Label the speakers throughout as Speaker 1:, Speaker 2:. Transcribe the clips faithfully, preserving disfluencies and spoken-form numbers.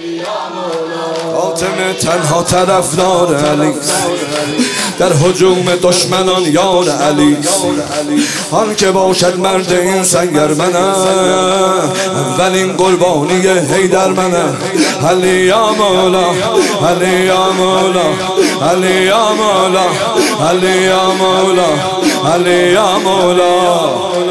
Speaker 1: فاطمه تنها طرفدار علی، در هجوم دشمنان یار علی. آن که باشد مرد این سنگر منم، اولین قربانی حیدر منم. علی یا مولا، علی یا مولا، علی یا مولا، علی یا مولا، علی یا مولا.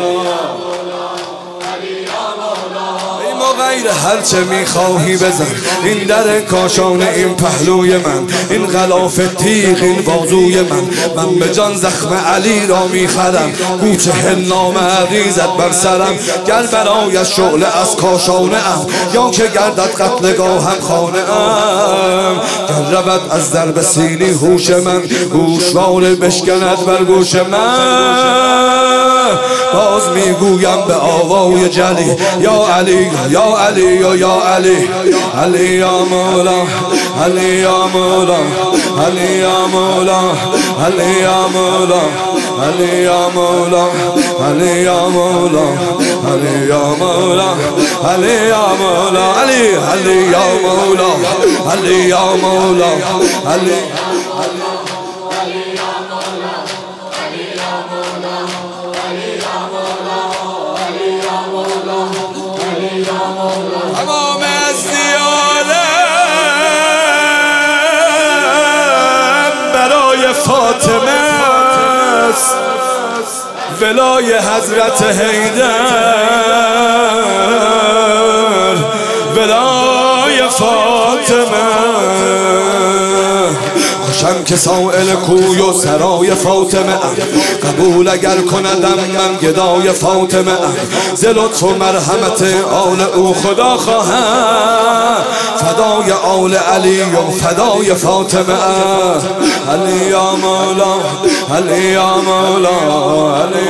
Speaker 1: غیر هرچه میخواهی بزن، این در کاشان این پهلوی من، این غلاف تیغ این بازوی من. من به جان زخم علی را میخرم، گوچ هلنامه ریزد بر سرم. گر برای شعله از کاشانه ام، یا که گردد قتلگاهم خانه ام. گر رود از درب سینی هوش من، گوشوار بشکند بر گوش من. باز میگویم به آوای جلی، یا علی یا علی یا علی، علی یا مولا، علی یا مولا، علی یا مولا، علی یا مولا، علی یا مولا، علی یا مولا، علی یا مولا، علی یا مولا، علی علی یا مولا، علی یا مولا، علی تمام ازدیالم برای فاطمه است، ولای حضرت حیدر، ولای فاطمه. خوشم که سائل کوی و سرای فاطمه ام، قبول اگر کندم من گدای فاطمه ام. ز لطف و مرحمت آل او خدا خواهم، فدای آل علی و فدای فاطمه ام. علی یا مولا، علی یا مولا، علی.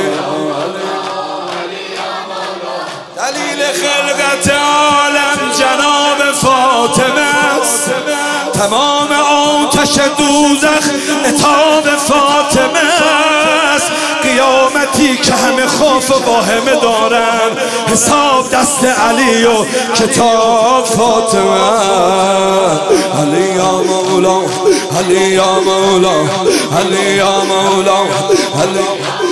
Speaker 1: دلیل خلقت عالم جناب فاطمه است، تمام آتش دوزخ عتاب فاطمه است. قیامتی که همه خوف و واهمه دارن، حساب دست علی و کتاب فاطمه. علی یا مولا، علی یا مولا، علی یا مولا، علی.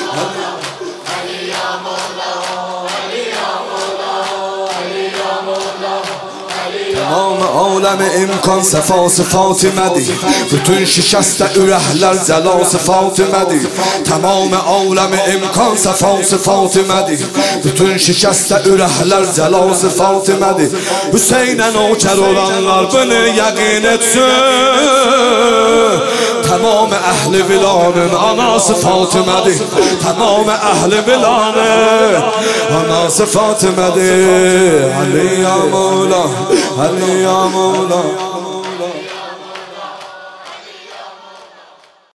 Speaker 1: تمام عالم امکان صفا صفات مدی، bütün şişeste ürehler zelal sıfat medi. Tamam عالم امکان صفا صفات مدی، bütün şişeste ürehler zelal sıfat medi. Hüseyin'e nöker olanlar bunu yakin etsin, tamam ehli vilanın anası Fatıme'dir. Tamam ehli vilanın anası Fatıme'dir. Ali ya Mevla, Ali ya Mevla.